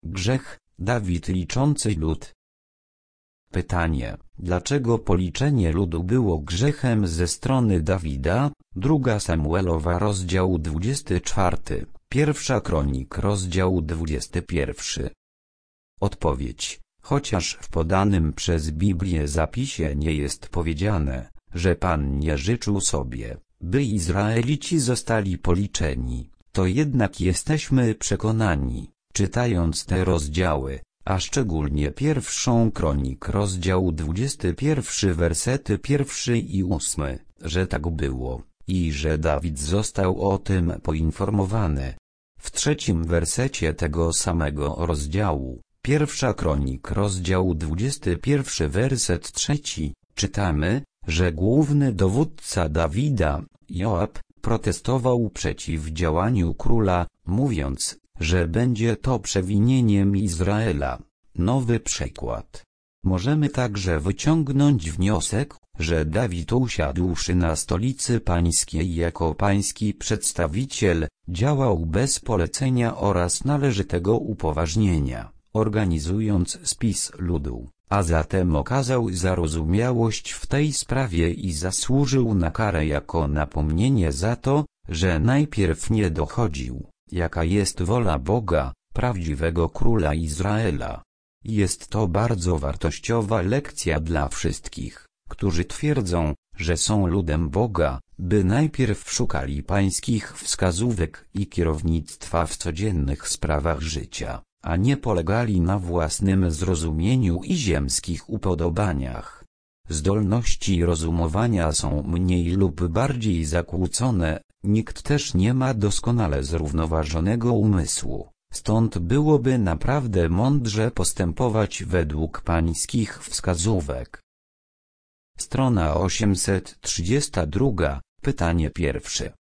Grzech, Dawid liczący lud. Pytanie, dlaczego policzenie ludu było grzechem ze strony Dawida? 2 Samuelowa rozdział 24, 1 Kronik rozdział 21. Odpowiedź. Chociaż w podanym przez Biblię zapisie nie jest powiedziane, że Pan nie życzył sobie, by Izraelici zostali policzeni, to jednak jesteśmy przekonani, czytając te rozdziały, a szczególnie 1 Kronik rozdział 21 wersety 1 i 8, że tak było, i że Dawid został o tym poinformowany. W 3 wersecie tego samego rozdziału, 1 Kronik rozdział 21 werset 3, czytamy, że główny dowódca Dawida, Joab, protestował przeciw działaniu króla, mówiąc, że będzie to przewinieniem Izraela. Nowy przekład. Możemy także wyciągnąć wniosek, że Dawid usiadłszy na stolicy pańskiej jako pański przedstawiciel, działał bez polecenia oraz należytego upoważnienia, organizując spis ludu, a zatem okazał zarozumiałość w tej sprawie i zasłużył na karę jako napomnienie za to, że najpierw nie dochodził, jaka jest wola Boga, prawdziwego króla Izraela. Jest to bardzo wartościowa lekcja dla wszystkich, którzy twierdzą, że są ludem Boga, by najpierw szukali pańskich wskazówek i kierownictwa w codziennych sprawach życia, a nie polegali na własnym zrozumieniu i ziemskich upodobaniach. Zdolności rozumowania są mniej lub bardziej zakłócone, nikt też nie ma doskonale zrównoważonego umysłu. Stąd byłoby naprawdę mądrze postępować według pańskich wskazówek. Strona 832, pytanie pierwsze.